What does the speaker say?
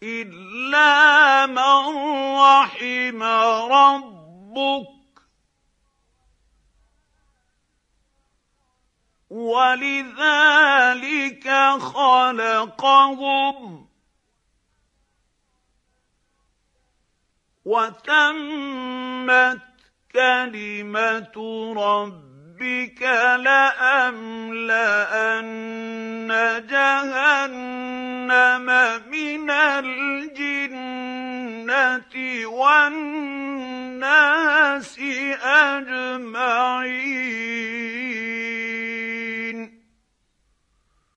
إلا من رحم ربك ولذلك خلقهم وتمت كلمة ربك لأملأن جهنم من الجنة والناس أجمعين